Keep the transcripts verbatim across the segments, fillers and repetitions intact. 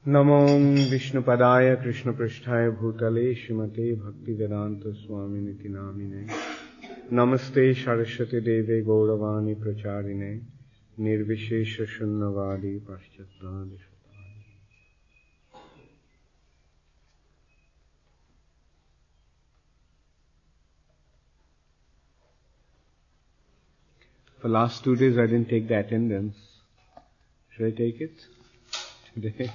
नमो विष्णुपदाय कृष्णपृष्ठाय भूतले श्रीमते भक्तिवेदांत स्वामिनिति नामिने नमस्ते सरस्वती देवे गौरवाणी प्रचारिणे निर्विशेष शून्यवादी पाश्चात्य। For last two days I didn't take the attendance. Should I take it today?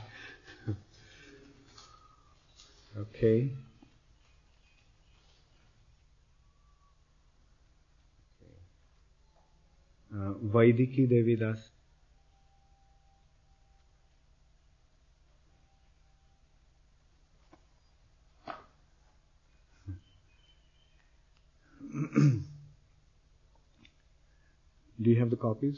Okay. Uh, Vaidiki Devidas. Do you have the copies?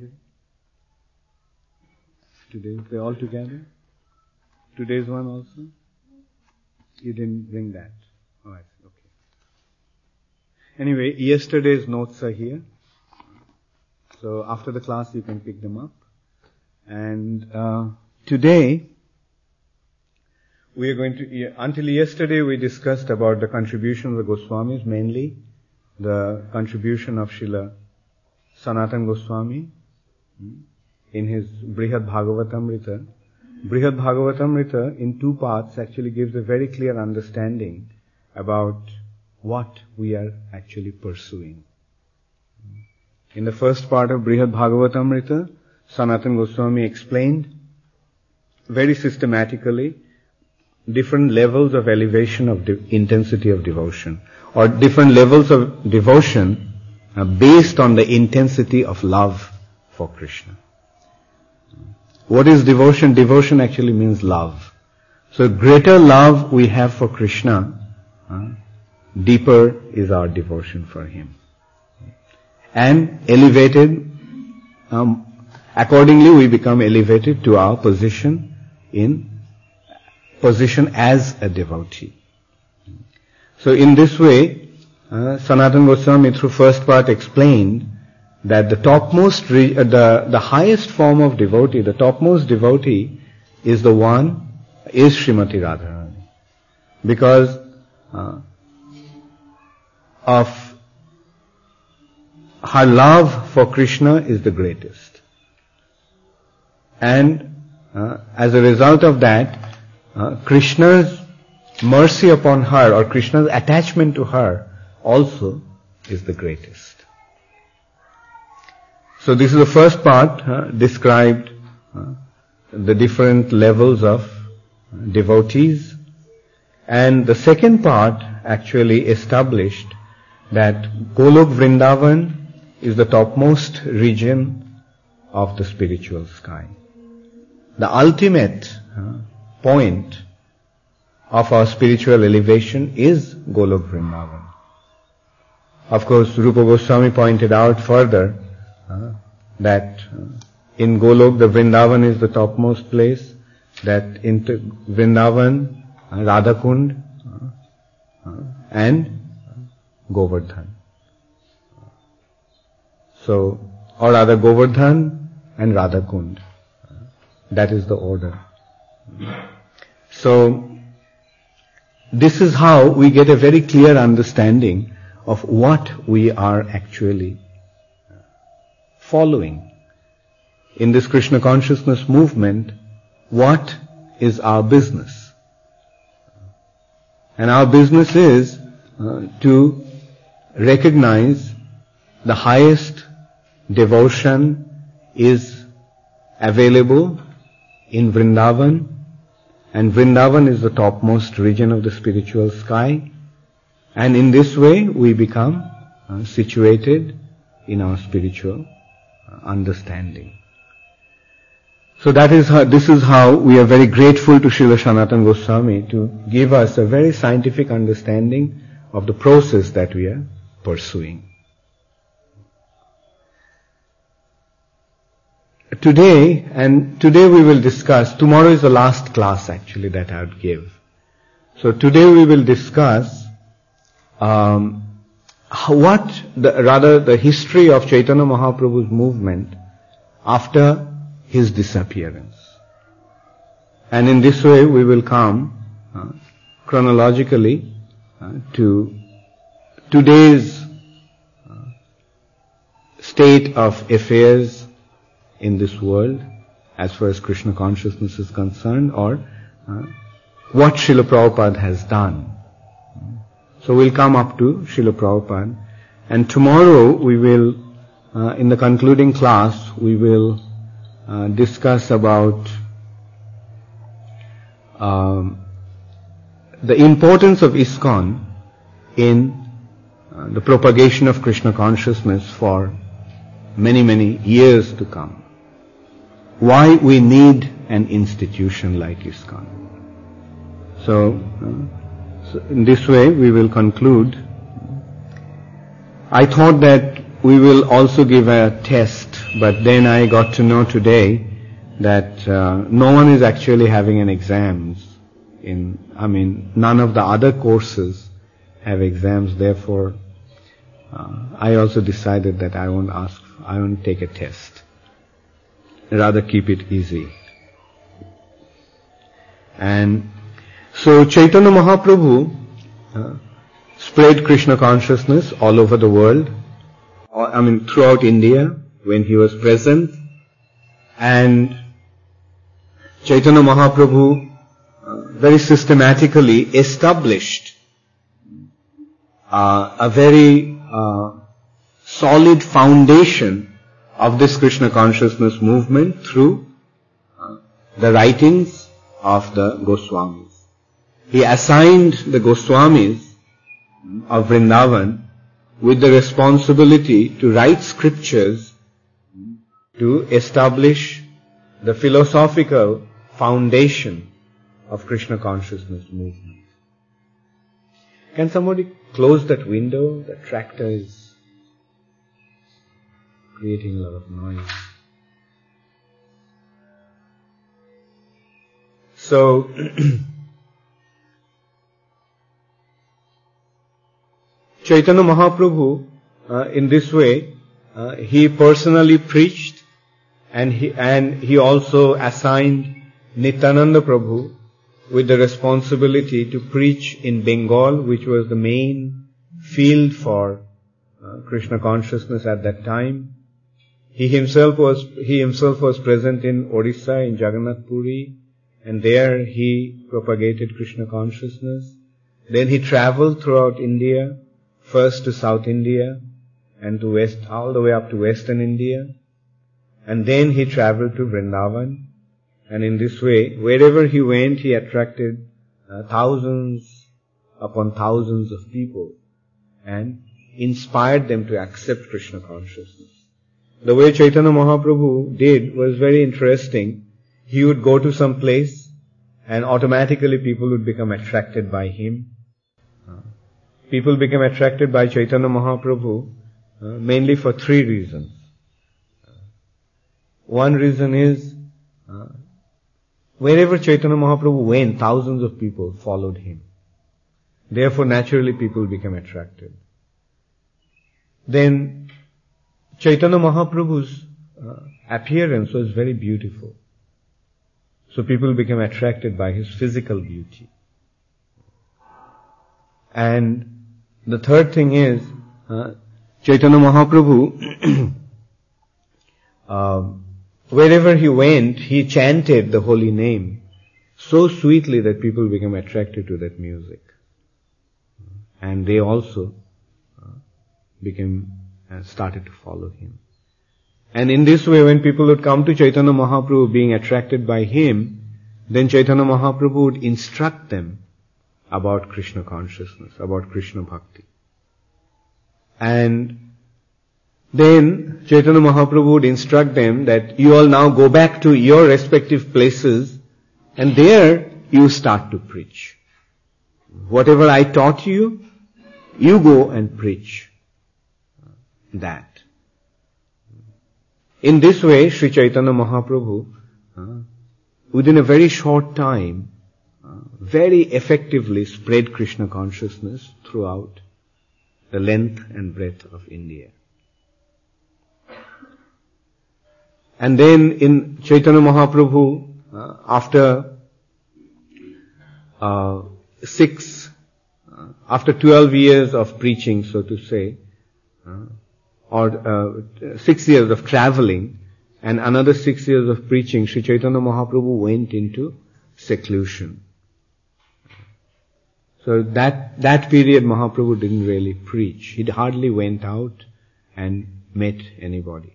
Today, they're all together? Today's one also? You didn't bring that? Oh, I see. Okay. Anyway, yesterday's notes are here. So after the class you can pick them up. And uh, today, we are going to, until yesterday we discussed about the contribution of the Goswamis, mainly the contribution of Srila Sanatana Goswami in his Brihad Bhagavatamrita. Brihad Bhagavatamrita in two parts actually gives a very clear understanding about what we are actually pursuing. In the first part of Brihad Bhagavatamrita, Sanatana Goswami explained very systematically different levels of elevation of de- intensity of devotion, or different levels of devotion uh, based on the intensity of love for Krishna. What is devotion? Devotion actually means love. So greater love we have for Krishna, uh, deeper is our devotion for Him. And elevated, um, accordingly we become elevated to our position in, position as a devotee. So in this way, uh, Sanatana Goswami through first part explained that the topmost, re- uh, the, the highest form of devotee, the topmost devotee is the one, is Srimati Radharani. Because uh, of her love for Krishna is the greatest. And uh, as a result of that, uh, Krishna's mercy upon her, or Krishna's attachment to her also is the greatest. So this is the first part, uh, described uh, the different levels of uh, devotees. And the second part actually established that Golok Vrindavan is the topmost region of the spiritual sky. The ultimate uh, point of our spiritual elevation is Golok Vrindavan. Of course, Rupa Goswami pointed out further Uh, that uh, in Golok the Vrindavan is the topmost place, that in t- Vrindavan, uh, Radhakund uh, uh, and uh, Govardhan. So, or rather Govardhan and Radhakund. Uh, that is the order. So, this is how we get a very clear understanding of what we are actually following. In this Krishna consciousness movement, what is our business? And our business is uh, to recognize the highest devotion is available in Vrindavan, and Vrindavan is the topmost region of the spiritual sky, and in this way we become uh, situated in our spiritual understanding. So that is how, this is how we are very grateful to Srila Sanatana Goswami to give us a very scientific understanding of the process that we are pursuing. Today, and today we will discuss, tomorrow is the last class actually that I would give. So today we will discuss um, what, the, rather the history of Chaitanya Mahaprabhu's movement after his disappearance. And in this way we will come uh, chronologically uh, to today's uh, state of affairs in this world as far as Krishna consciousness is concerned, or uh, what Srila Prabhupada has done. So we'll come up to Srila Prabhupada, and tomorrow we will, uh, in the concluding class, we will uh, discuss about um, the importance of ISKCON in uh, the propagation of Krishna consciousness for many, many years to come. Why we need an institution like ISKCON. So, uh, so in this way we will conclude. I thought that we will also give a test, but then I got to know today that uh, no one is actually having an exams in, I mean, none of the other courses have exams, therefore uh, I also decided that I won't ask, I won't take a test. Rather keep it easy. And so Chaitanya Mahaprabhu uh, spread Krishna consciousness all over the world, I mean throughout India when he was present, and Chaitanya Mahaprabhu uh, very systematically established uh, a very uh, solid foundation of this Krishna consciousness movement through uh, the writings of the Goswamis. He assigned the Goswamis of Vrindavan with the responsibility to write scriptures to establish the philosophical foundation of Krishna consciousness movement. Can somebody close that window? The tractor is creating a lot of noise. So, Chaitanya Mahaprabhu, uh, in this way, uh, he personally preached, and he, and he also assigned Nityananda Prabhu with the responsibility to preach in Bengal, which was the main field for uh, Krishna consciousness at that time. He himself was, he himself was present in Orissa, in Jagannath Puri, and there he propagated Krishna consciousness. Then he traveled throughout India, first to South India, and to West, all the way up to Western India. And then he traveled to Vrindavan. And in this way, wherever he went, he attracted uh, thousands upon thousands of people and inspired them to accept Krishna consciousness. The way Chaitanya Mahaprabhu did was very interesting. He would go to some place and automatically people would become attracted by him. Uh, people become attracted by Chaitanya Mahaprabhu uh, mainly for three reasons. Uh, one reason is uh, wherever Chaitanya Mahaprabhu went, thousands of people followed him. Therefore, naturally people became attracted. Then, Chaitanya Mahaprabhu's uh, appearance was very beautiful. So people became attracted by his physical beauty. And the third thing is, uh, Chaitanya Mahaprabhu, uh, wherever he went, he chanted the holy name so sweetly that people became attracted to that music. And they also uh, became, uh, started to follow him. And in this way, when people would come to Chaitanya Mahaprabhu being attracted by him, then Chaitanya Mahaprabhu would instruct them about Krishna consciousness, about Krishna bhakti. And then Chaitanya Mahaprabhu would instruct them that you all now go back to your respective places and there you start to preach. Whatever I taught you, you go and preach that. In this way, Sri Chaitanya Mahaprabhu, uh, within a very short time, uh, very effectively spread Krishna consciousness throughout the length and breadth of India. And then in Chaitanya Mahaprabhu, uh, after uh, six, uh, after twelve years of preaching, so to say, uh, or uh, six years of traveling, and another six years of preaching, Sri Chaitanya Mahaprabhu went into seclusion. So that, that period Mahaprabhu didn't really preach. He hardly went out and met anybody.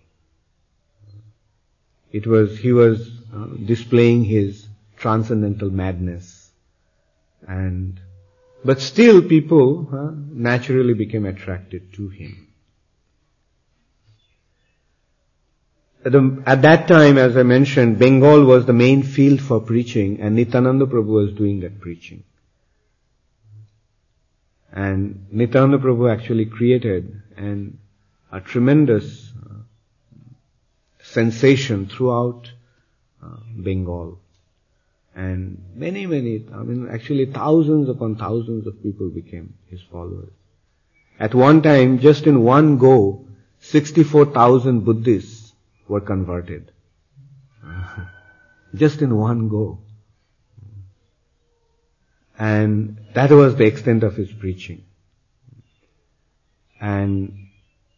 It was, he was uh, displaying his transcendental madness. And, but still people uh, naturally became attracted to him. At, the, at that time, as I mentioned, Bengal was the main field for preaching, and Nityananda Prabhu was doing that preaching. And Nityananda Prabhu actually created an, a tremendous uh, sensation throughout uh, Bengal. And many, many, I mean actually thousands upon thousands of people became his followers. At one time, just in one go, sixty-four thousand Buddhists were converted. Just in one go. And that was the extent of his preaching. And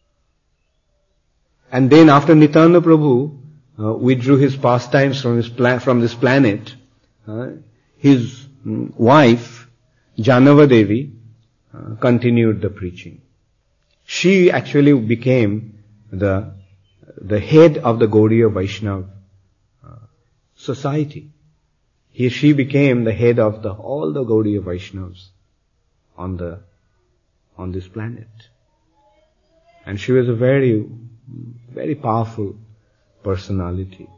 and then after Nityananda Prabhu uh, withdrew his pastimes from his pla- from this planet, uh, his um, wife Janava Devi uh, continued the preaching. She actually became the the head of the Gaudiya Vaishnava uh, society. He, she became the head of the, all the Gaudiya Vaishnavas on the, on this planet. And she was a very, very powerful personality.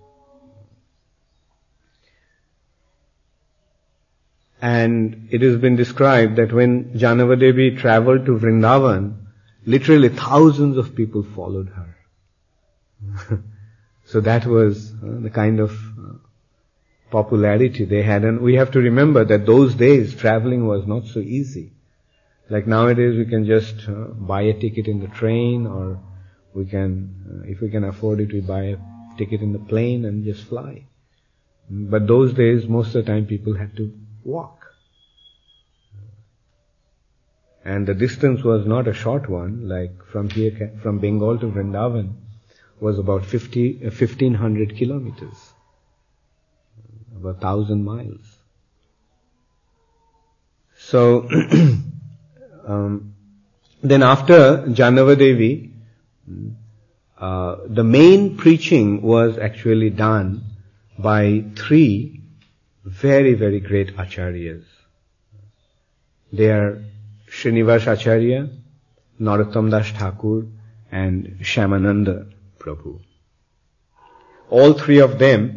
And it has been described that when Janava Devi traveled to Vrindavan, literally thousands of people followed her. So that was uh, the kind of uh, popularity they had. And we have to remember that those days traveling was not so easy. Like nowadays we can just uh, buy a ticket in the train, or we can, uh, if we can afford it, we buy a ticket in the plane and just fly. But those days most of the time people had to walk. And the distance was not a short one, like from here, from Bengal to Vrindavan was about fifty, uh, fifteen hundred kilometers. About a thousand miles. So, um, then after Janava Devi, uh, the main preaching was actually done by three very, very great acharyas. They are Srinivas Acharya, Narottam Das Thakur, and Shyamananda Prabhu. All three of them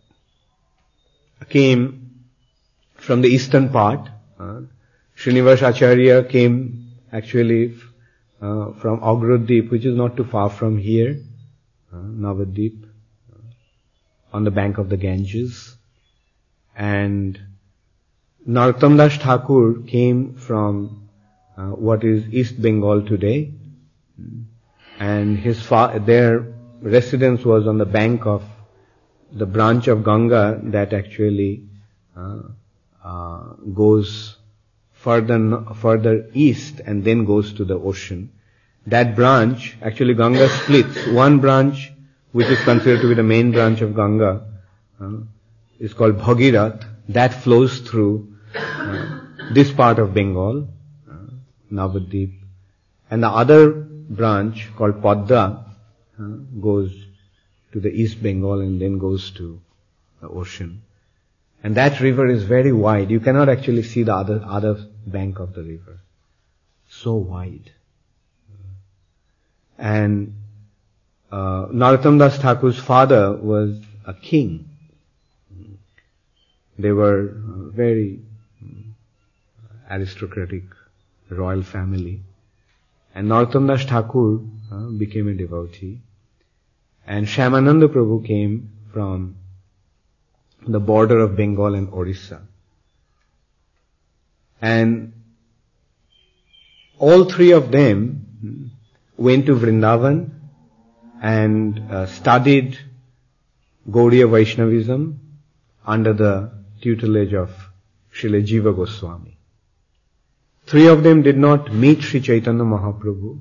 came from the eastern part. Uh, Srinivas Acharya came actually uh, from Agroddeep, which is not too far from here, uh, Navadvip, uh, on the bank of the Ganges. And Narottam Das Thakur came from uh, what is East Bengal today, and his fa- their residence was on the bank of the branch of Ganga that actually uh, uh, goes further further east and then goes to the ocean. That branch, actually Ganga splits. One branch, which is considered to be the main branch of Ganga, uh, is called Bhagirath. That flows through uh, this part of Bengal, uh, Navadvip. And the other branch, called Padda, uh, goes to the East Bengal and then goes to the ocean. And that river is very wide. You cannot actually see the other, other bank of the river. So wide. And uh, Narottam Das Thakur's father was a king. They were a very aristocratic royal family. And Narottam Das Thakur uh, became a devotee. And Shyamananda Prabhu came from the border of Bengal and Orissa. And all three of them went to Vrindavan and uh, studied Gaudiya Vaishnavism under the tutelage of Srila Jiva Goswami. Three of them did not meet Sri Chaitanya Mahaprabhu.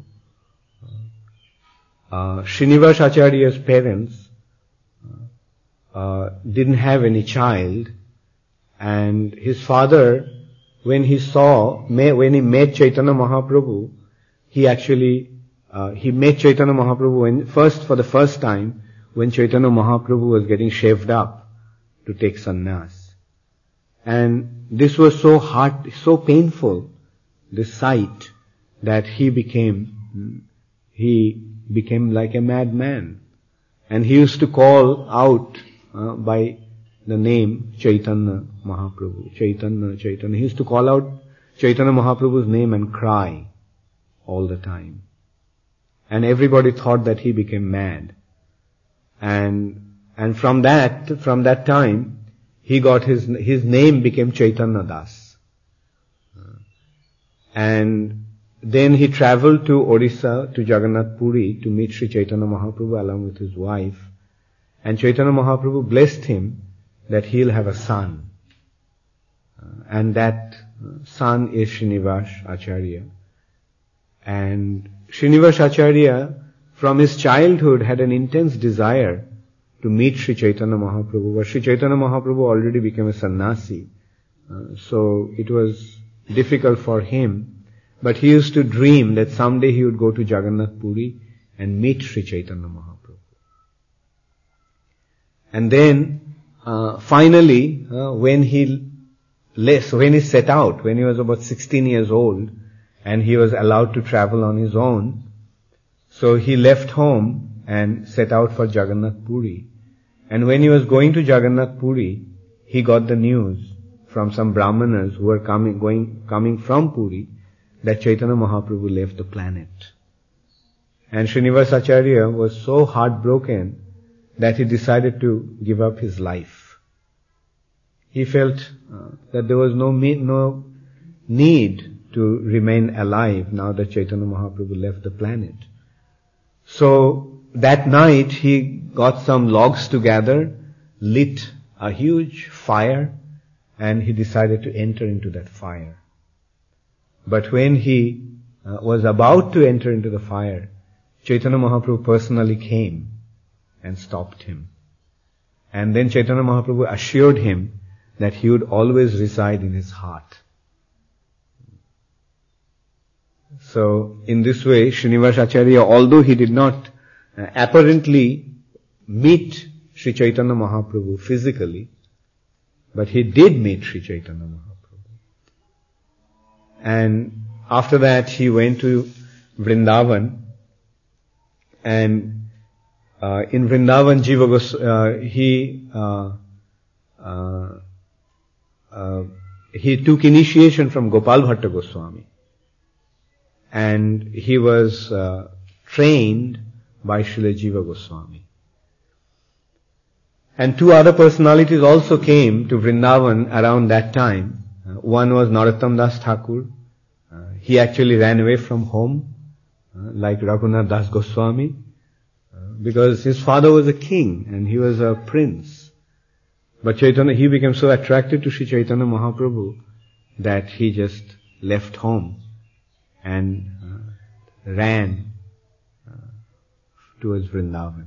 Uh, Srinivas Acharya's parents uh, didn't have any child, and his father, when he saw, when he met Chaitanya Mahaprabhu, he actually, uh, he met Chaitanya Mahaprabhu when, first, for the first time, when Chaitanya Mahaprabhu was getting shaved up to take sannyas. And this was so hard, so painful, this sight, that he became, he became like a madman. And he used to call out uh, by the name Chaitanya Mahaprabhu, Chaitanya, Chaitanya. He used to call out Chaitanya Mahaprabhu's name and cry all the time. And everybody thought that he became mad. And, and from that, from that time, he got his, his name became Chaitanya Das. And then he traveled to Odisha, to Jagannath Puri, to meet Sri Chaitanya Mahaprabhu along with his wife. And Chaitanya Mahaprabhu blessed him that he'll have a son. And that son is Srinivas Acharya. And Srinivas Acharya, from his childhood, had an intense desire to meet Sri Chaitanya Mahaprabhu. But Sri Chaitanya Mahaprabhu already became a sannyasi. Uh, so it was difficult for him. But he used to dream that someday he would go to Jagannath Puri and meet Sri Chaitanya Mahaprabhu. And then, uh, finally, uh, when he left, when he set out, when he was about sixteen years old, and he was allowed to travel on his own, so he left home and set out for Jagannath Puri. And when he was going to Jagannath Puri, he got the news from some brahmanas who were coming, going, coming from Puri, that Chaitanya Mahaprabhu left the planet. And Srinivas Acharya was so heartbroken that he decided to give up his life. He felt uh, that there was no, no need to remain alive now that Chaitanya Mahaprabhu left the planet. So that night he got some logs together, lit a huge fire, and he decided to enter into that fire. But when he uh, was about to enter into the fire, Chaitanya Mahaprabhu personally came and stopped him. And then Chaitanya Mahaprabhu assured him that he would always reside in his heart. So, in this way, Srinivas Acharya, although he did not uh, apparently meet Sri Chaitanya Mahaprabhu physically, but he did meet Sri Chaitanya Mahaprabhu. And after that, he went to Vrindavan, and uh, in Vrindavan, Jiva Gos- uh, he uh, uh, uh, he took initiation from Gopal Bhatta Goswami, and he was uh, trained by Srila Jiva Goswami. And two other personalities also came to Vrindavan around that time. Uh, one was Narottam Das Thakur. Uh, he actually ran away from home, uh, like Raghunath Das Goswami, uh, because his father was a king and he was a prince. But Chaitanya, he became so attracted to Sri Chaitanya Mahaprabhu that he just left home and uh, ran uh, towards Vrindavan.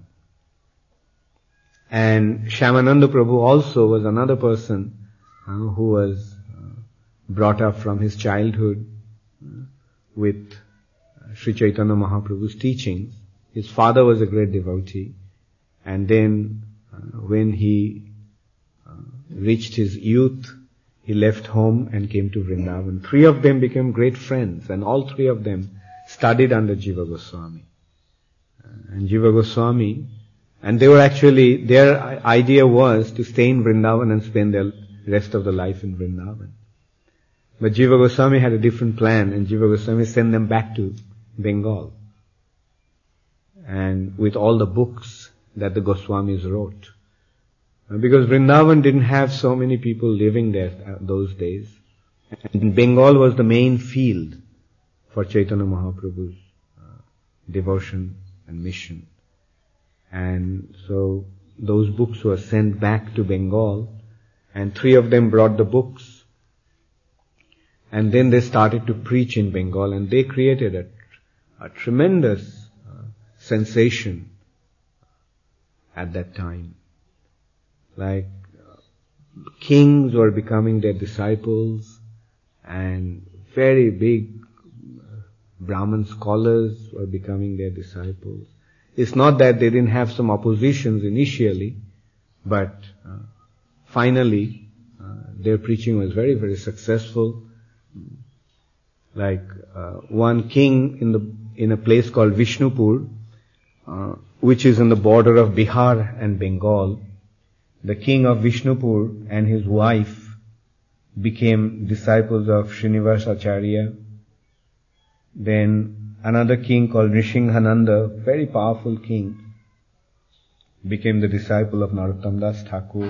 And Shyamananda Prabhu also was another person uh, who was uh, brought up from his childhood uh, with uh, Sri Chaitanya Mahaprabhu's teachings. His father was a great devotee, and then uh, when he uh, reached his youth, he left home and came to Vrindavan. Three of them became great friends, and all three of them studied under Jiva Goswami. Uh, and Jiva Goswami, and they were actually, their idea was to stay in Vrindavan and spend their rest of the life in Vrindavan. But Jiva Goswami had a different plan, and Jiva Goswami sent them back to Bengal. And with all the books that the Goswamis wrote. Because Vrindavan didn't have so many people living there those days. And Bengal was the main field for Chaitanya Mahaprabhu's uh, devotion and mission. And so those books were sent back to Bengal, and three of them brought the books, and then they started to preach in Bengal, and they created a, a tremendous uh, sensation at that time. Like, uh, kings were becoming their disciples, and very big uh, Brahmin scholars were becoming their disciples. It's not that they didn't have some oppositions initially, but uh, finally uh, their preaching was very, very successful. Like uh, one king in the in a place called Vishnupur, uh, which is on the border of Bihar and Bengal, the king of Vishnupur and his wife became disciples of Srinivasa Acharya. Then another king called Nrsimhananda, very powerful king, became the disciple of Narottam Das Thakur.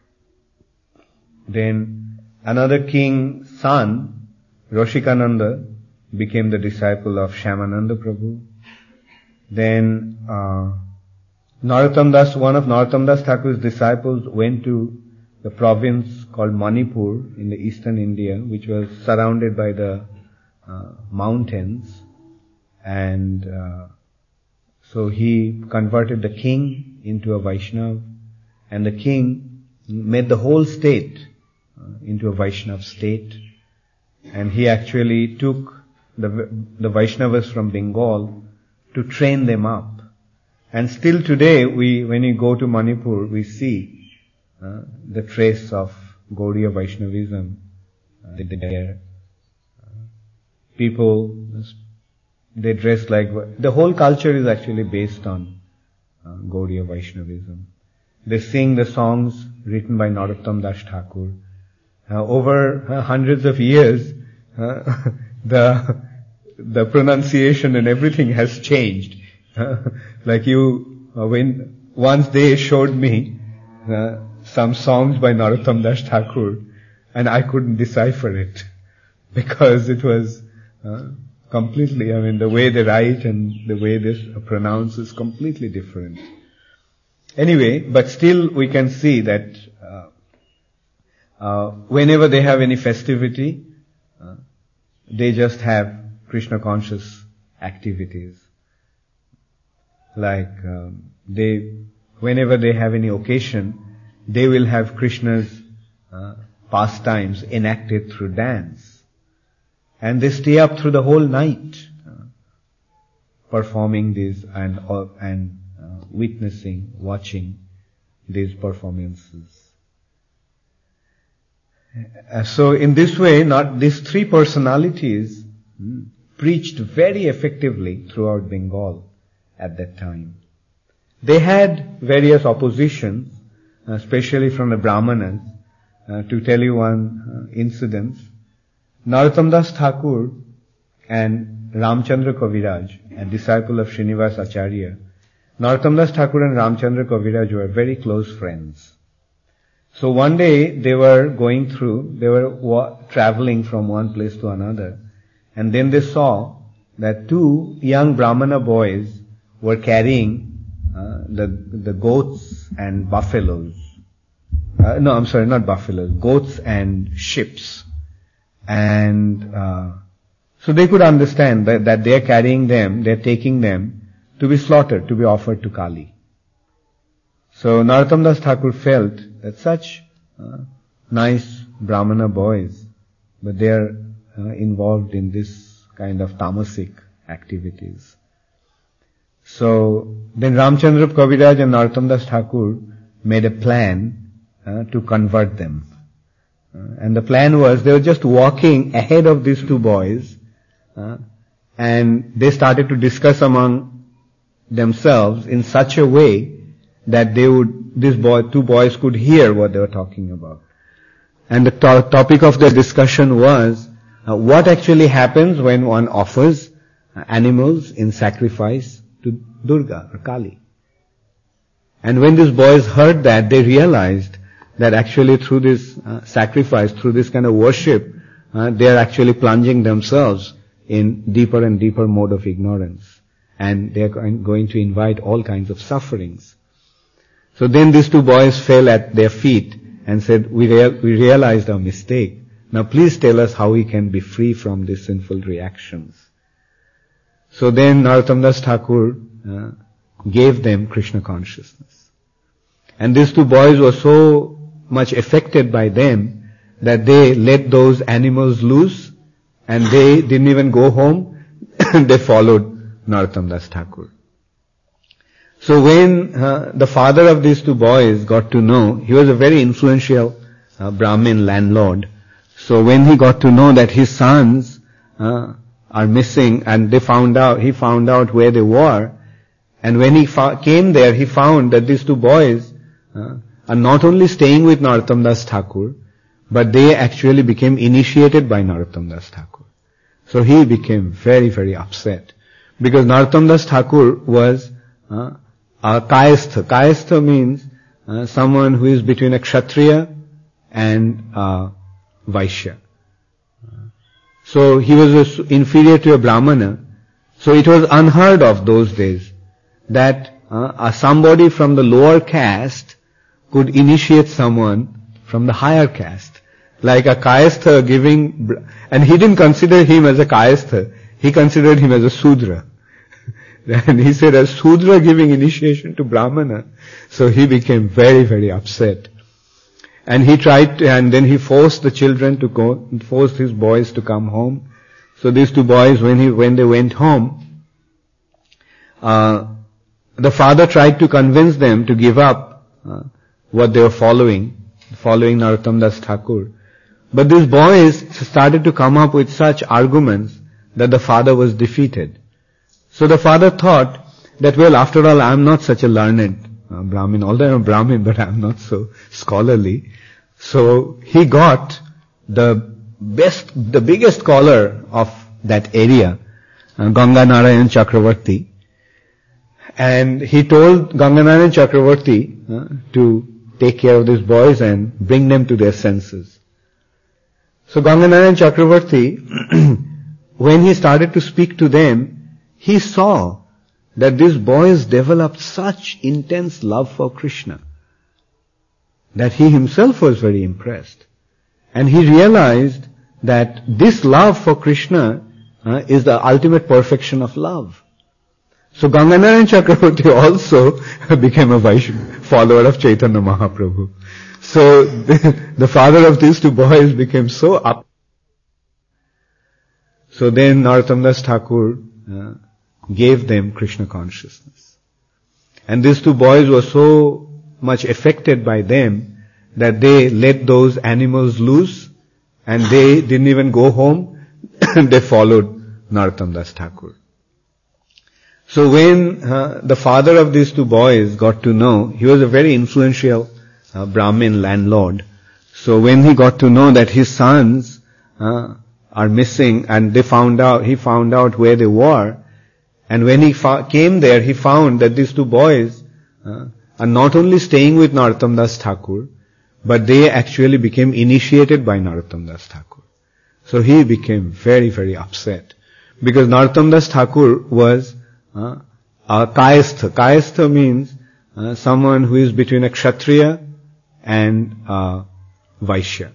Then another king's son, Roshikananda, became the disciple of Shyamananda Prabhu. Then uh, Narottam Das, one of Narottam Das Thakur's disciples, went to the province called Manipur in the eastern India, which was surrounded by the uh, mountains. And uh, so he converted the king into a Vaishnav, and the king made the whole state uh, into a Vaishnav state. And he actually took the, the Vaishnavas from Bengal to train them up. And still today, we, when you go to Manipur, we see uh, the trace of Gaudiya Vaishnavism uh, there. Uh, people, they dress like, the whole culture is actually based on uh, Gaudiya Vaishnavism. They sing the songs written by Narottam Das Thakur. Uh, over uh, hundreds of years, uh, the the pronunciation and everything has changed. Uh, like you, uh, when once they showed me uh, some songs by Narottam Das Thakur, and I couldn't decipher it because it was uh, completely. I mean, the way they write and the way they pronounce is completely different. Anyway, but still we can see that. Uh, Uh, whenever they have any festivity, uh, they just have Krishna conscious activities. Like um, they, whenever they have any occasion, they will have Krishna's uh, pastimes enacted through dance, and they stay up through the whole night uh, performing these and uh, and uh, witnessing, watching these performances. Uh, so in this way, not these three personalities hmm, preached very effectively throughout Bengal at that time. They had various oppositions, uh, especially from the Brahmanas. Uh, to tell you one uh, incident, Narottam Das Thakur and Ramchandra Kaviraj, a disciple of Srinivasa Acharya, Narottam Das Thakur and Ramchandra Kaviraj were very close friends. So one day they were going through, they were wa- traveling from one place to another, and then they saw that two young Brahmana boys were carrying uh, the the goats and buffaloes. Uh, no, I'm sorry, not buffaloes, goats and ships. And uh, so they could understand that, that they're carrying them, they're taking them to be slaughtered, to be offered to Kali. So Narottam Das Thakur felt that such uh, nice Brahmana boys, but they are uh, involved in this kind of tamasic activities. So then Ramchandra Kaviraj and Narottam Das Thakur made a plan uh, to convert them. Uh, and the plan was they were just walking ahead of these two boys, uh, and they started to discuss among themselves in such a way that they would, these boy, two boys could hear what they were talking about. And the to- topic of their discussion was uh, what actually happens when one offers uh, animals in sacrifice to Durga or Kali. And when these boys heard that, they realized that actually through this uh, sacrifice, through this kind of worship, uh, they are actually plunging themselves in deeper and deeper mode of ignorance. And they are going to invite all kinds of sufferings. So then these two boys fell at their feet and said, we, rea- we realized our mistake. Now please tell us how we can be free from these sinful reactions. So then Narottam Das Thakur uh, gave them Krishna consciousness. And these two boys were so much affected by them that they let those animals loose and they didn't even go home. They followed Narottam Das Thakur. So when uh, the father of these two boys got to know, he was a very influential uh, Brahmin landlord. So when he got to know that his sons uh, are missing, and they found out, he found out where they were, and when he fa- came there, he found that these two boys uh, are not only staying with Narottam Das Thakur, but they actually became initiated by Narottam Das Thakur. So he became very, very upset, because Narottam Das Thakur was uh, a Kayastha. Kayastha means uh, someone who is between a Kshatriya and a Vaishya. So he was inferior to a Brahmana. So it was unheard of those days that uh, somebody from the lower caste could initiate someone from the higher caste. Like a Kayastha giving, and he didn't consider him as a Kayastha, he considered him as a Sudra. And he said, as Sudra giving initiation to Brahmana. So he became very, very upset. And he tried to, and then he forced the children to go, forced his boys to come home. So these two boys, when he, when they went home, uh, the father tried to convince them to give up uh, what they were following, following Narottam Das Thakur. But these boys started to come up with such arguments that the father was defeated. So the father thought that, well, after all, I am not such a learned uh, Brahmin, although I am a Brahmin, but I am not so scholarly. So he got the best, the biggest scholar of that area, uh, Ganga Narayan Chakravarti. And he told Ganga Narayan Chakravarti uh, to take care of these boys and bring them to their senses. So Ganga Narayan Chakravarti, when he started to speak to them, he saw that these boys developed such intense love for Krishna that he himself was very impressed. And he realized that this love for Krishna uh, is the ultimate perfection of love. So Ganga Narayan Chakravarti also became a Vaishnava, follower of Chaitanya Mahaprabhu. So the, the father of these two boys became so up. So then Narottam Das Thakur uh, gave them Krishna consciousness. And these two boys were so much affected by them that they let those animals loose and they didn't even go home. They followed Narottam Das Thakur. So when uh, the father of these two boys got to know, he was a very influential uh, Brahmin landlord. So when he got to know that his sons uh, are missing, and they found out, he found out where they were, and when he fa- came there, he found that these two boys uh, are not only staying with Narottam Das Thakur, but they actually became initiated by Narottam Das Thakur. So he became very, very upset, because Narottam Das Thakur was uh, a Kayastha. Kayastha means uh, someone who is between a Kshatriya and a Vaishya.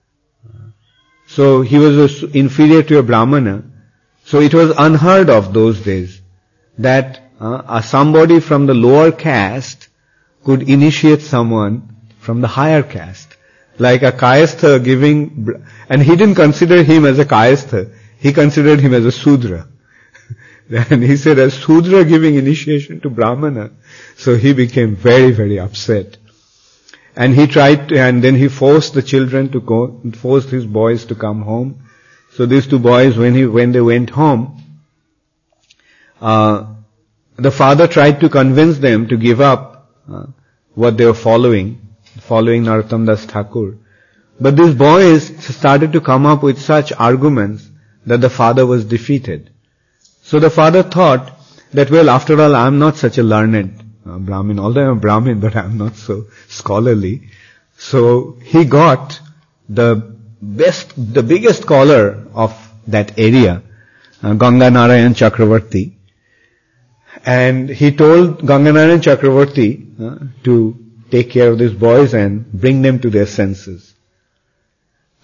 So he was inferior to a Brahmana. So it was unheard of those days that uh, somebody from the lower caste could initiate someone from the higher caste. Like a Kayastha giving, and he didn't consider him as a Kayastha, he considered him as a Sudra. And he said, as Sudra giving initiation to Brahmana. So he became very, very upset. And he tried to, and then he forced the children to go, forced his boys to come home. So these two boys, when he, when they went home, uh, the father tried to convince them to give up uh, what they were following, following Narottam Das Thakur. But these boys started to come up with such arguments that the father was defeated. So the father thought that, well, after all, I am not such a learned uh, Brahmin, although I am a Brahmin, but I am not so scholarly. So he got the best, the biggest scholar of that area, uh, Ganga Narayan Chakravarti. And he told Ganga Narayan Chakravarti uh, to take care of these boys and bring them to their senses.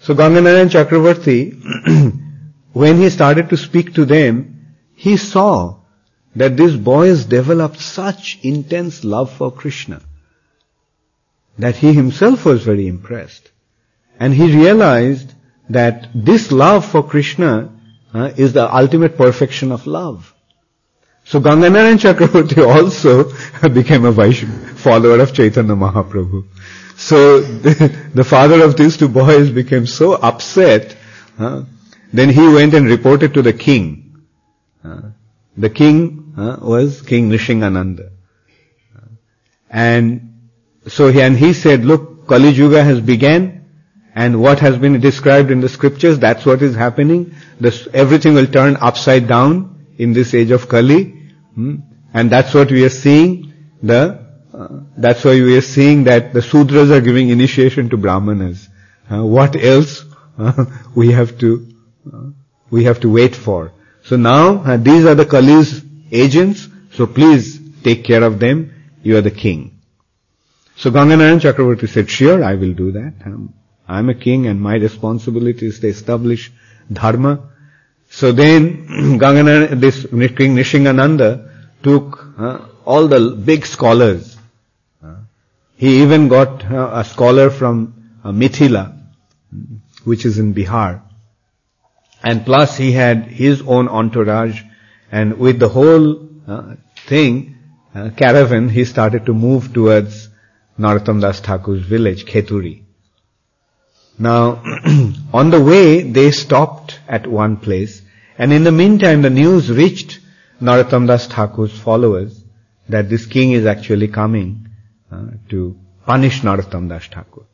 So Ganganarayan Chakravarti, when he started to speak to them, he saw that these boys developed such intense love for Krishna that he himself was very impressed. And he realized that this love for Krishna uh, is the ultimate perfection of love. So Ganganarayan Chakravarti also became a Vaishnava, follower of Chaitanya Mahaprabhu. So the, the father of these two boys became so upset, uh, then he went and reported to the king. Uh, the king uh, was King Nrisinghananda. Uh, and so he, and he said, look, Kali Yuga has begun, and what has been described in the scriptures, that's what is happening. This, everything will turn upside down in this age of Kali. Hmm? And that's what we are seeing. The uh, that's why we are seeing that the Sudras are giving initiation to Brahmanas. Uh, what else uh, we have to uh, we have to wait for? So now uh, these are the Kali's agents. So please take care of them. You are the king. So Ganganarayan Chakravarti said, "Sure, I will do that. Um, I'm a king, and my responsibility is to establish dharma." So then Ganganarayan, this King Nrisinghananda took uh, all the big scholars. Uh, he even got uh, a scholar from uh, Mithila, which is in Bihar. And plus he had his own entourage, and with the whole uh, thing, uh, caravan, he started to move towards Narottam Das Thakur's village, Kheturi. Now, on the way, they stopped at one place, and in the meantime, the news reached Narottam Das Thakur's followers that this king is actually coming uh, to punish Narottam Das Thakur.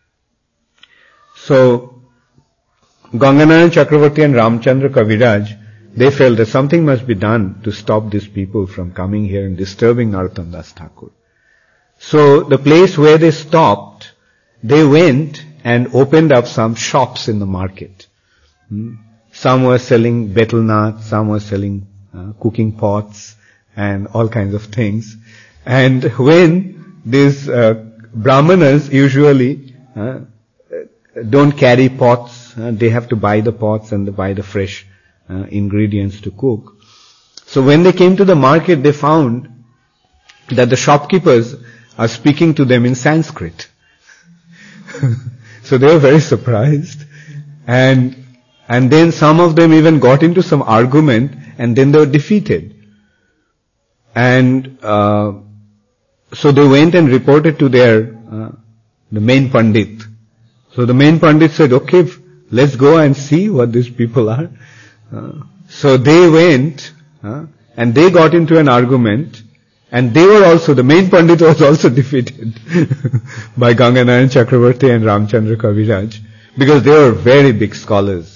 So, Ganganarayan Chakravarti and Ramchandra Kaviraj, they felt that something must be done to stop these people from coming here and disturbing Narottam Das Thakur. So, the place where they stopped, they went and opened up some shops in the market. Hmm? Some were selling betel nut, some were selling uh, cooking pots and all kinds of things. And when these uh, brahmanas usually uh, don't carry pots, uh, they have to buy the pots and they buy the fresh uh, ingredients to cook. So when they came to the market, they found that the shopkeepers are speaking to them in Sanskrit. So they were very surprised. And And then some of them even got into some argument, and then they were defeated. And uh, so they went and reported to their uh, the main Pandit. So the main Pandit said, "Okay, let's go and see what these people are." Uh, so they went, uh, and they got into an argument, and they were also, the main Pandit was also defeated by Ganganarayan Chakravarti and Ramchandra Kaviraj, because they were very big scholars.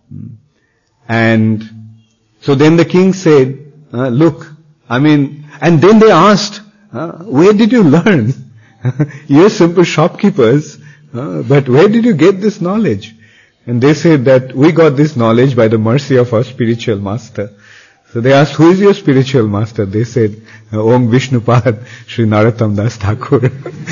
And so then the king said, uh, look, I mean, and then they asked, uh, where did you learn? You're simple shopkeepers, uh, but where did you get this knowledge? And they said that we got this knowledge by the mercy of our spiritual master. So they asked, who is your spiritual master? They said, Om Vishnupad Sri Narottam Das Thakur.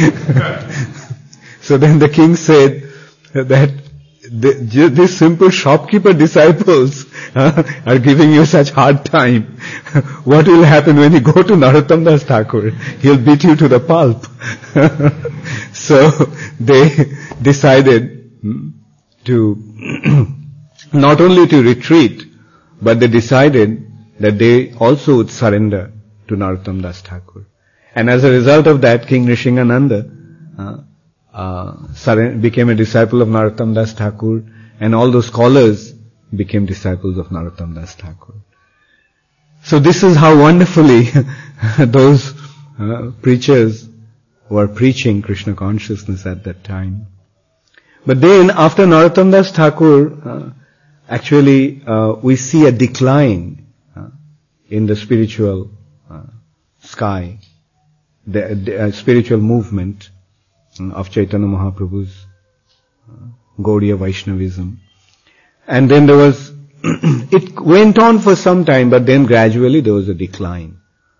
So then the king said that The, these simple shopkeeper disciples uh, are giving you such hard time. What will happen when you go to Narottam Das Thakur? He'll beat you to the pulp. So they decided to not only to retreat, but they decided that they also would surrender to Narottam Das Thakur. And as a result of that, King Nrisinghananda uh, Uh, became a disciple of Narottam Das Thakur, and all those scholars became disciples of Narottam Das Thakur. So this is how wonderfully those uh, preachers were preaching Krishna consciousness at that time. But then after Narottam Das Thakur, uh, actually uh, we see a decline uh, in the spiritual uh, sky, the, the uh, spiritual movement of Chaitanya Mahaprabhu's uh, Gaudiya Vaishnavism. And then there was, it went on for some time, but then gradually there was a decline.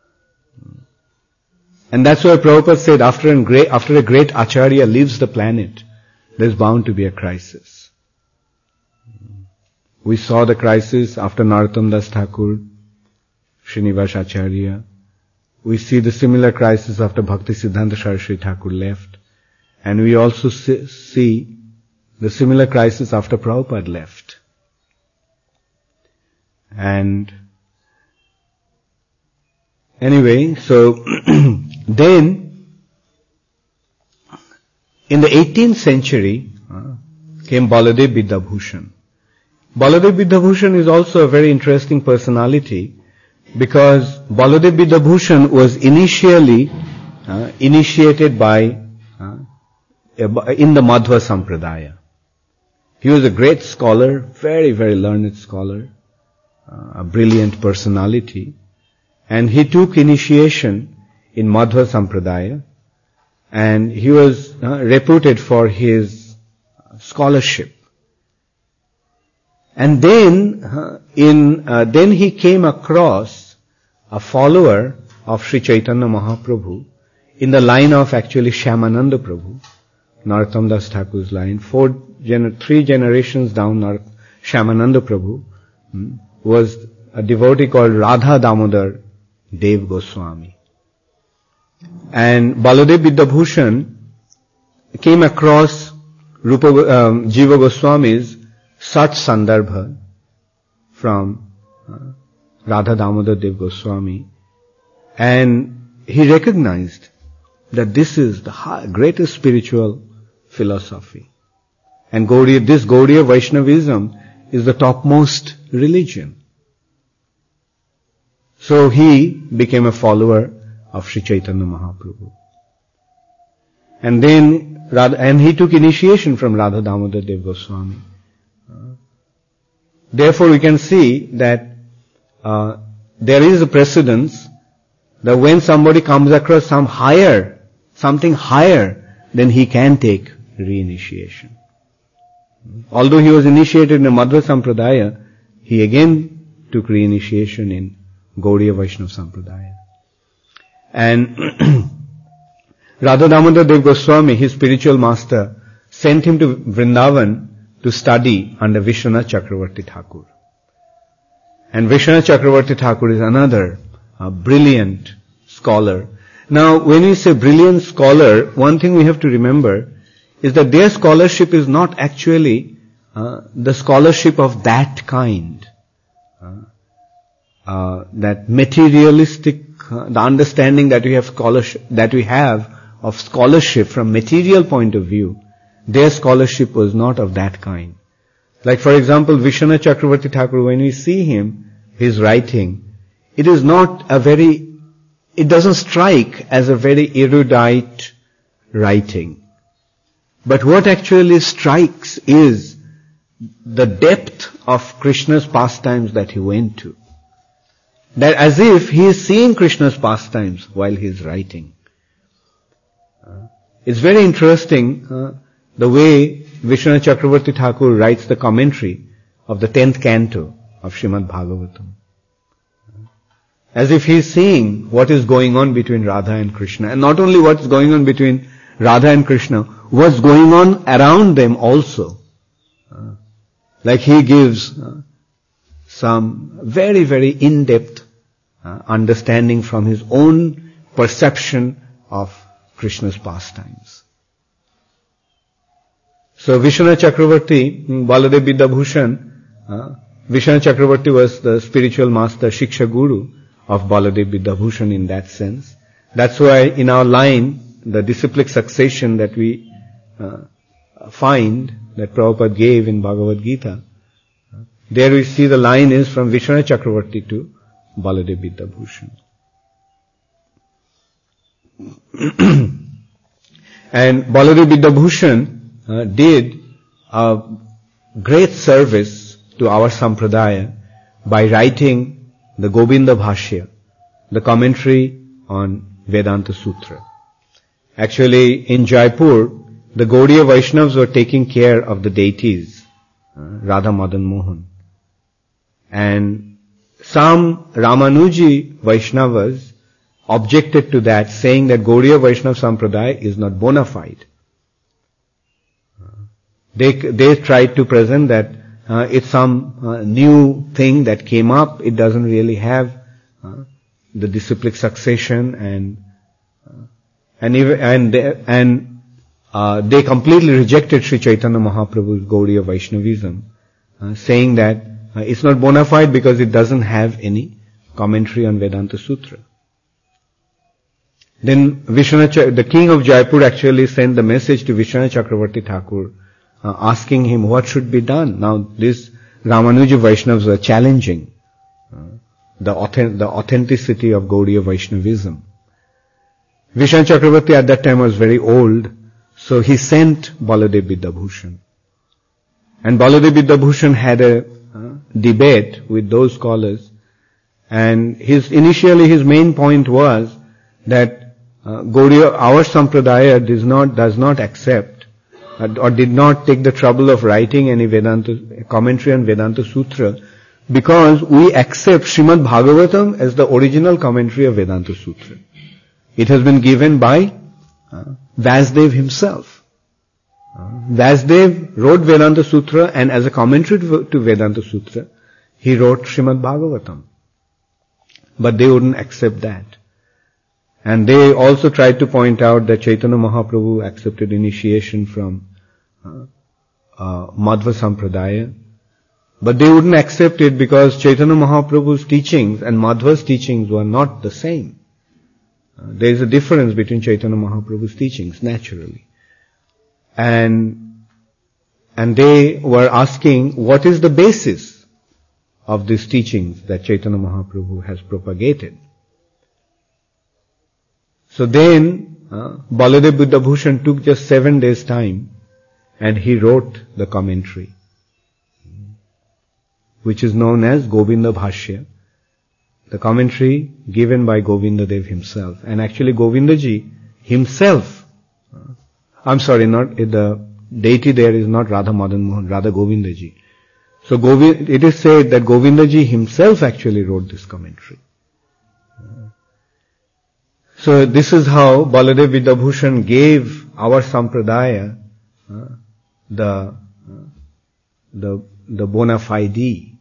And that's why Prabhupada said, after a great, after a great Acharya leaves the planet, there's bound to be a crisis. We saw the crisis after Narottam Das Thakur, Srinivas Acharya. We see the similar crisis after Bhakti Siddhanta Saraswati Thakur left. And we also see the similar crisis after Prabhupada left. And anyway, so then in the eighteenth century uh, came Baladev Vidyabhushan. Baladev Vidyabhushan is also a very interesting personality because Baladev Vidyabhushan was initially uh, initiated by uh, in the Madhva Sampradaya. He was a great scholar, very, very learned scholar, uh, a brilliant personality, and he took initiation in Madhva Sampradaya, and he was uh, reputed for his scholarship. And then, uh, in uh, then he came across a follower of Sri Chaitanya Mahaprabhu in the line of actually Shyamananda Prabhu, Narottam Das Thakur's line. Four, gener- three generations down, Nar- Shyamananda Prabhu hmm, was a devotee called Radha Damodar Dev Goswami. And Baladev Vidyabhushan came across Rupa, um, Jiva Goswami's Sat Sandarbha from uh, Radha Damodar Dev Goswami, and he recognized that this is the high, greatest spiritual philosophy. And Gaudiya, this Gaudiya Vaishnavism is the topmost religion. So he became a follower of Sri Chaitanya Mahaprabhu. And then, and he took initiation from Radha Damodar Dev Goswami. Therefore, we can see that uh, there is a precedence that when somebody comes across some higher, something higher, then he can take reinitiation. Although he was initiated in the Madhva Sampradaya, he again took reinitiation in Gaudiya Vaishnava Sampradaya. And Radha Damodar Dev Goswami, his spiritual master, sent him to Vrindavan to study under Vishwanath Chakravarti Thakur. And Vishwanath Chakravarti Thakur is another uh, brilliant scholar. Now, when we say brilliant scholar, one thing we have to remember is that their scholarship is not actually uh, the scholarship of that kind. Uh, uh, that materialistic, uh, the understanding that we have scholarship, that we have of scholarship from material point of view, their scholarship was not of that kind. Like for example, Vishwanath Chakravarti Thakur, when we see him, his writing, it is not a very, it doesn't strike as a very erudite writing. But what actually strikes is the depth of Krishna's pastimes that he went to. That as if he is seeing Krishna's pastimes while he is writing. Uh, it's very interesting, uh, the way Vishwanath Chakravarti Thakur writes the commentary of the tenth canto of Srimad Bhagavatam. As if he is seeing what is going on between Radha and Krishna. And not only what's going on between Radha and Krishna, what's going on around them also. Uh, like he gives uh, some very, very in-depth uh, understanding from his own perception of Krishna's pastimes. So Vishwanath Chakravarti, Baladev Vidyabhushan, uh, Vishwanath Chakravarti was the spiritual master, Shiksha Guru of Baladev Vidyabhushan in that sense. That's why in our line, the disciplic succession that we uh, find, that Prabhupada gave in Bhagavad Gita, uh, there we see the line is from Vishwanath Chakravarti to Baladev Vidyabhushan. And Baladev Vidyabhushan Uh, did a great service to our Sampradaya by writing the Govinda Bhashya, the commentary on Vedanta Sutra. Actually, in Jaipur, the Gaudiya Vaishnavas were taking care of the deities, uh, Radha Madan Mohan. And some Ramanuji Vaishnavas objected to that, saying that Gaudiya Vaishnava Sampradaya is not bona fide. They, they tried to present that uh, it's some uh, new thing that came up. It doesn't really have uh, the disciplic succession, and uh, and even, and they, and uh, they completely rejected Sri Chaitanya Mahaprabhu's Gaudiya Vaishnavism, uh, saying that uh, it's not bona fide because it doesn't have any commentary on Vedanta Sutra. Then Vishwanath, the king of Jaipur actually sent the message to Vishwanath Chakravarti Thakur, uh, asking him what should be done. Now these Ramanuja Vaishnavas are challenging uh, the, authentic, the authenticity of Gaudiya Vaishnavism. Vishwanath Chakravarti at that time was very old, so he sent Baladev Vidyabhushan. And Baladev Vidyabhushan had a uh, debate with those scholars, and his initially his main point was that Uh, Gaudiya, our Sampradaya does not, does not accept uh, or did not take the trouble of writing any Vedanta, commentary on Vedanta Sutra, because we accept Srimad Bhagavatam as the original commentary of Vedanta Sutra. It has been given by uh, Vasudev himself. Uh, Vasudev wrote Vedanta Sutra, and as a commentary to, to Vedanta Sutra, he wrote Srimad Bhagavatam. But they wouldn't accept that. And they also tried to point out that Chaitanya Mahaprabhu accepted initiation from uh, uh, Madhva Sampradaya. But they wouldn't accept it because Chaitanya Mahaprabhu's teachings and Madhva's teachings were not the same. Uh, there is a difference between Chaitanya Mahaprabhu's teachings, naturally. And, and they were asking, what is the basis of these teachings that Chaitanya Mahaprabhu has propagated? So then, uh, Baladev Vidyabhushan took just seven days time and he wrote the commentary, which is known as Govinda Bhashya, the commentary given by Govinda Dev himself. And actually Govindaji himself, uh, I'm sorry, not, the deity there is not Radha Madan Mohan, rather Govindaji. So Govind, it is said that Govindaji himself actually wrote this commentary. So this is how Baladev Vidyabhushan gave our Sampradaya uh, the, uh, the, the bona fide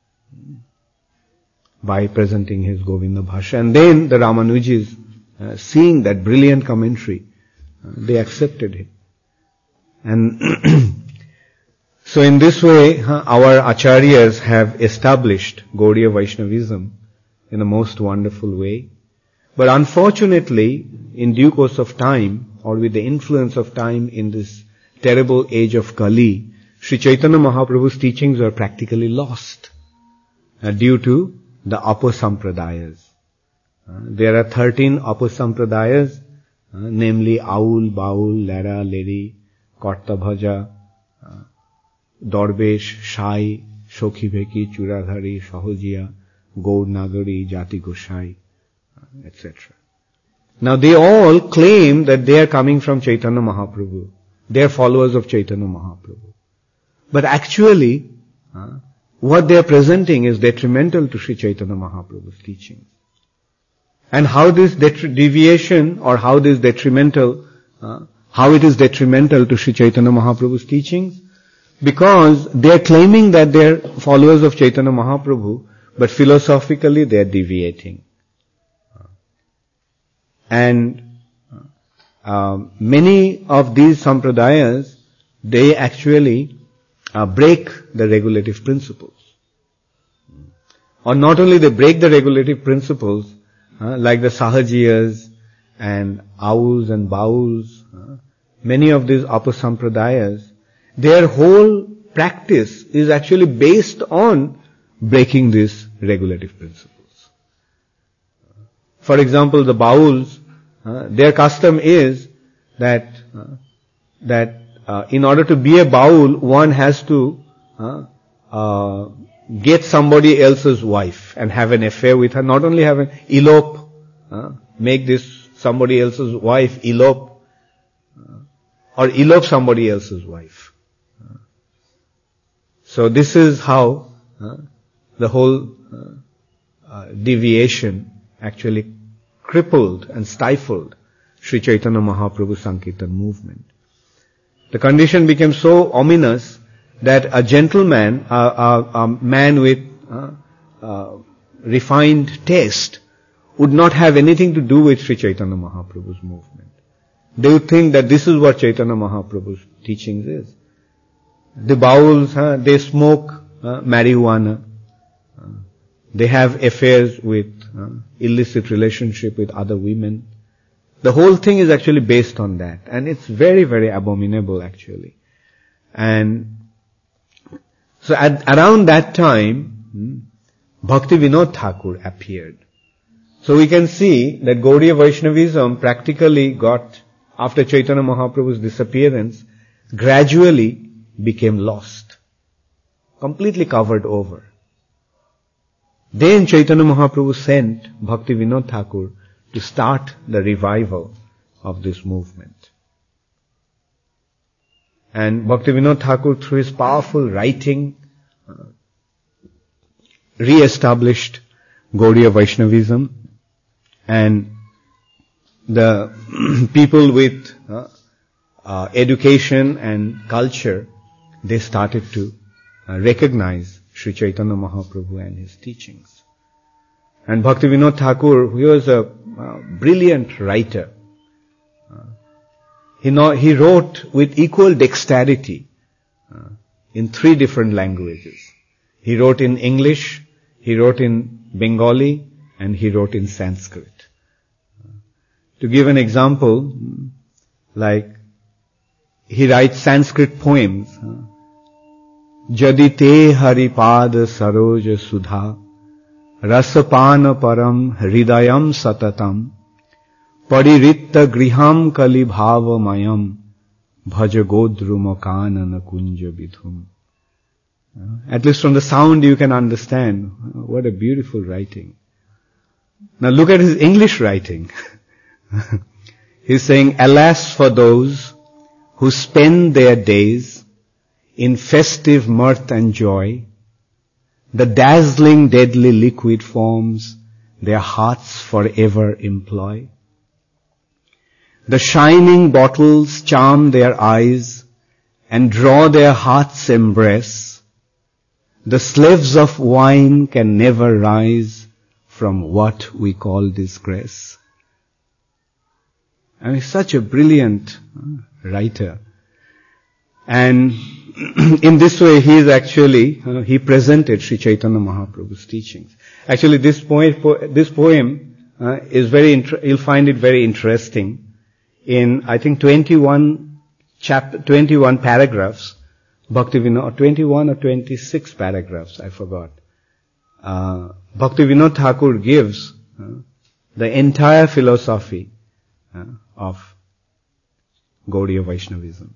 by presenting his Govinda Bhashya. And then the Ramanujis, uh, seeing that brilliant commentary, uh, they accepted it. And so in this way, uh, our Acharyas have established Gaudiya Vaishnavism in a most wonderful way. But unfortunately, in due course of time, or with the influence of time in this terrible age of Kali, Sri Chaitanya Mahaprabhu's teachings were practically lost uh, due to the Apasampradayas. Uh, there are thirteen Apasampradayas, uh, namely Aul, Baul, Lera, Leri, Karta Bhaja, uh, Dorbesh, Shai, Shokhi Bheki, Churadhari, Sahojiya, Gaur Nagari, Jati Gosai, et cetera. Now they all claim that they are coming from Chaitanya Mahaprabhu. They are followers of Chaitanya Mahaprabhu. But actually, uh, what they are presenting is detrimental to Sri Chaitanya Mahaprabhu's teachings. And how this detri- deviation or how this detrimental, uh, how it is detrimental to Sri Chaitanya Mahaprabhu's teachings? Because they are claiming that they are followers of Chaitanya Mahaprabhu, but philosophically they are deviating. And uh, many of these sampradayas, they actually uh, break the regulative principles. Or not only they break the regulative principles, uh, like the Sahajiyas and Auls and Bauls, uh, many of these Apasampradayas, their whole practice is actually based on breaking these regulative principles. For example, the Bauls, uh, their custom is that uh, that uh, in order to be a Baul, one has to uh, uh, get somebody else's wife and have an affair with her. Not only have an elope, uh, make this somebody else's wife elope, uh, or elope somebody else's wife. Uh, so this is how uh, the whole uh, uh, deviation actually crippled and stifled Sri Chaitanya Mahaprabhu Sankirtan movement. The condition became so ominous that a gentleman, a, a, a man with uh, uh, refined taste, would not have anything to do with Sri Chaitanya Mahaprabhu's movement. They would think that this is what Chaitanya Mahaprabhu's teachings is. The Bauls, huh, they smoke uh, marijuana. Uh, they have affairs with uh, illicit relationship with other women. The whole thing is actually based on that. And it's very, very abominable actually. And so at, around that time, hmm, Bhakti Vinod Thakur appeared. So we can see that Gaudiya Vaishnavism practically got, after Chaitanya Mahaprabhu's disappearance, gradually became lost. Completely covered over. Then Chaitanya Mahaprabhu sent Bhakti Vinod Thakur to start the revival of this movement. And Bhakti Vinod Thakur, through his powerful writing, uh, re-established Gaudiya Vaishnavism, and the people with uh, uh, education and culture, they started to uh, recognize Sri Chaitanya Mahaprabhu and his teachings. And Bhakti Vinod Thakur, he was a uh, brilliant writer. Uh, he, know, he wrote with equal dexterity uh, in three different languages. He wrote in English, he wrote in Bengali, and he wrote in Sanskrit. Uh, to give an example, like he writes Sanskrit poems. Uh, Jadi te haripad saroj sudha rasapana param hridayam satatam pariritta griham kali bhavamayam bhajagodrumakanana kunja vidhum. At least from the sound you can understand what a beautiful writing. Now look at his English writing. He's saying, alas for those who spend their days in festive mirth and joy, the dazzling deadly liquid forms their hearts forever employ. The shining bottles charm their eyes and draw their hearts' embrace. The slaves of wine can never rise from what we call disgrace. I mean, such a brilliant uh, writer. And in this way, he is actually, uh, he presented Sri Chaitanya Mahaprabhu's teachings. Actually, this poem, po- this poem uh, is very, inter- you'll find it very interesting. In, I think, twenty-one chapter, twenty-one paragraphs, Bhakti Vinod, or twenty-one or twenty-six paragraphs, I forgot. Uh, Bhakti Vinod Thakur gives uh, the entire philosophy uh, of Gaudiya Vaishnavism.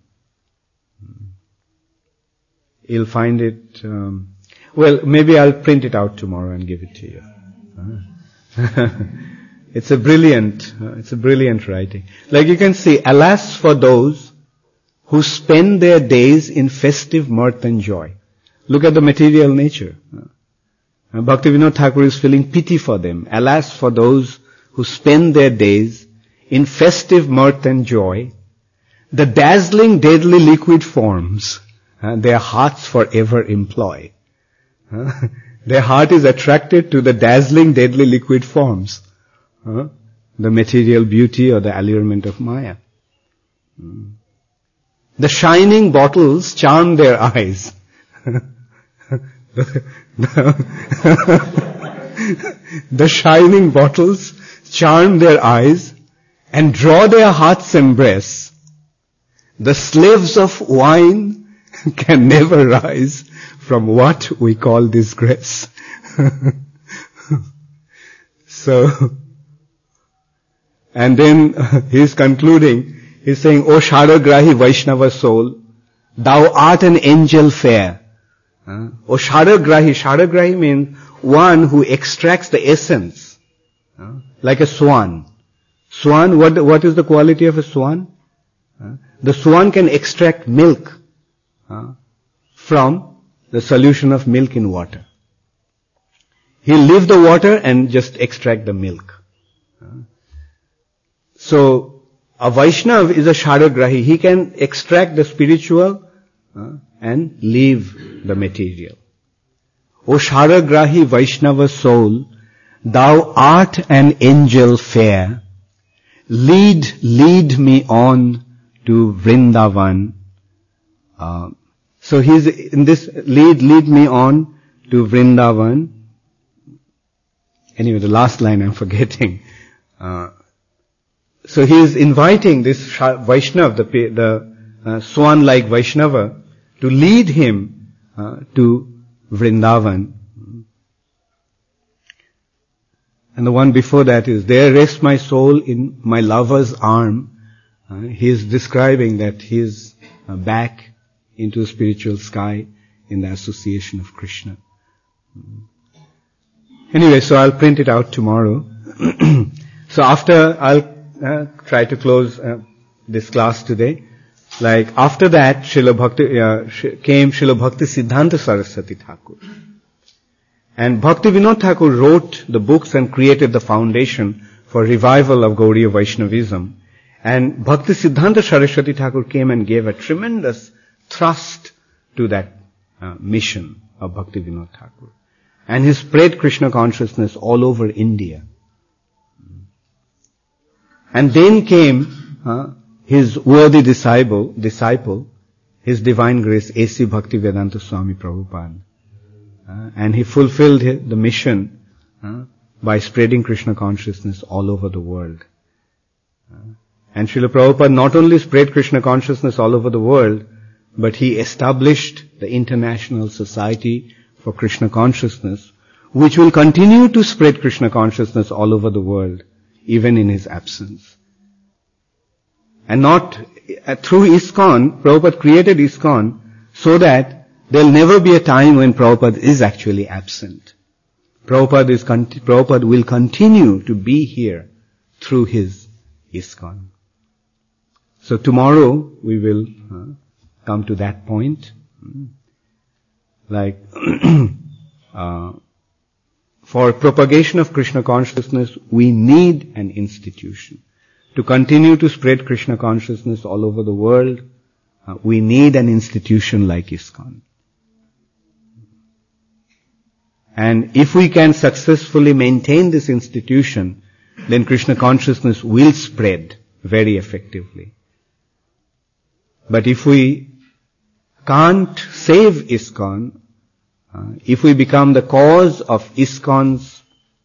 You'll find it, um, well, maybe I'll print it out tomorrow and give it to you. Uh, it's a brilliant, uh, it's a brilliant writing. Like you can see, alas for those who spend their days in festive mirth and joy. Look at the material nature. Uh, Bhakti Vinod Thakur is feeling pity for them. Alas for those who spend their days in festive mirth and joy, the dazzling deadly liquid forms Uh, their hearts forever employ. Uh, their heart is attracted to the dazzling deadly liquid forms. Uh, the material beauty or the allurement of Maya. Mm. The shining bottles charm their eyes. the, the, the shining bottles charm their eyes and draw their hearts' embrace. The slaves of wine can never rise from what we call disgrace. So, and then uh, he's concluding, he's saying, O Shadagrahi Vaishnava soul, thou art an angel fair. Uh, o Shadagrahi, Shadagrahi means one who extracts the essence, uh, like a swan. Swan, what, what is the quality of a swan? Uh, the swan can extract milk Uh, from the solution of milk in water. He'll leave the water and just extract the milk. Uh, so, a Vaishnav is a Shadagrahi. He can extract the spiritual uh, and leave the material. O Sharagrahi Vaishnava soul, thou art an angel fair. Lead, lead me on to Vrindavan. Uh, so he's in this, lead, lead me on to Vrindavan. Anyway, the last line I'm forgetting. Uh, so he is inviting this Vaishnava, the, the uh, swan-like Vaishnava, to lead him uh, to Vrindavan. And the one before that is, there rests my soul in my lover's arm. Uh, he is describing that he is uh, back into the spiritual sky in the association of Krishna. Anyway, so I'll print it out tomorrow. So after, I'll uh, try to close uh, this class today. Like, after that, Srila Bhakti, uh, came Srila Bhakti Siddhanta Saraswati Thakur. And Bhakti Vinod Thakur wrote the books and created the foundation for revival of Gauriya Vaishnavism. And Bhakti Siddhanta Saraswati Thakur came and gave a tremendous thrust to that uh, mission of Bhakti Vinod Thakur. And he spread Krishna consciousness all over India. And then came uh, his worthy disciple, disciple, His Divine Grace, A C Bhaktivedanta Swami Prabhupada. Uh, and he fulfilled his, the mission uh, by spreading Krishna consciousness all over the world. Uh, and Srila Prabhupada not only spread Krishna consciousness all over the world, but he established the International Society for Krishna Consciousness, which will continue to spread Krishna consciousness all over the world, even in his absence. And not, uh, through ISKCON, Prabhupada created ISKCON so that there'll never be a time when Prabhupada is actually absent. Prabhupada, is, Prabhupada will continue to be here through his ISKCON. So tomorrow we will uh, come to that point. Like, uh, for propagation of Krishna consciousness, we need an institution. To continue to spread Krishna consciousness all over the world, uh, we need an institution like ISKCON. And if we can successfully maintain this institution, then Krishna consciousness will spread very effectively. But if we can't save ISKCON, uh, if we become the cause of ISKCON's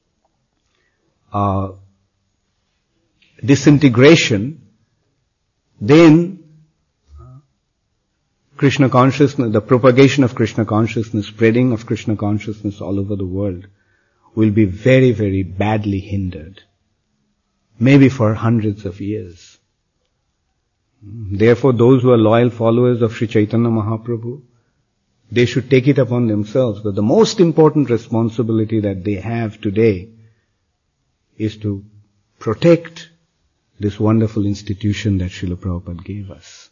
uh, disintegration, then uh, Krishna consciousness, the propagation of Krishna consciousness, spreading of Krishna consciousness all over the world will be very, very badly hindered. Maybe for hundreds of years. Therefore, those who are loyal followers of Sri Chaitanya Mahaprabhu, they should take it upon themselves that the most important responsibility that they have today is to protect this wonderful institution that Srila Prabhupada gave us.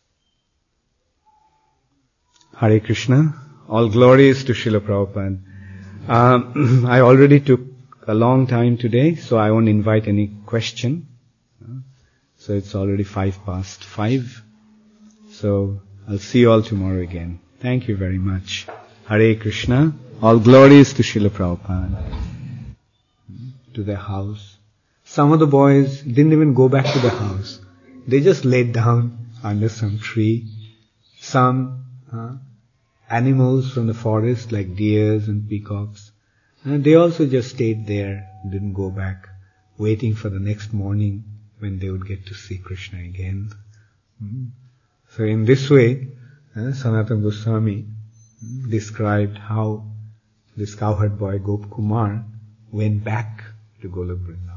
Hare Krishna. All glory is to Srila Prabhupada. Um, I already took a long time today, so I won't invite any question. So it's already five past five. So I'll see you all tomorrow again. Thank you very much. Hare Krishna. All glory is to Srila Prabhupada. To their house. Some of the boys didn't even go back to the house. They just laid down under some tree. Some uh, animals from the forest like deers and peacocks. And they also just stayed there, didn't go back, waiting for the next morning when they would get to see Krishna again. Mm. So in this way, uh, Sanatana Goswami mm, described how this cowherd boy Gop Kumar went back to Golok Vrindavan.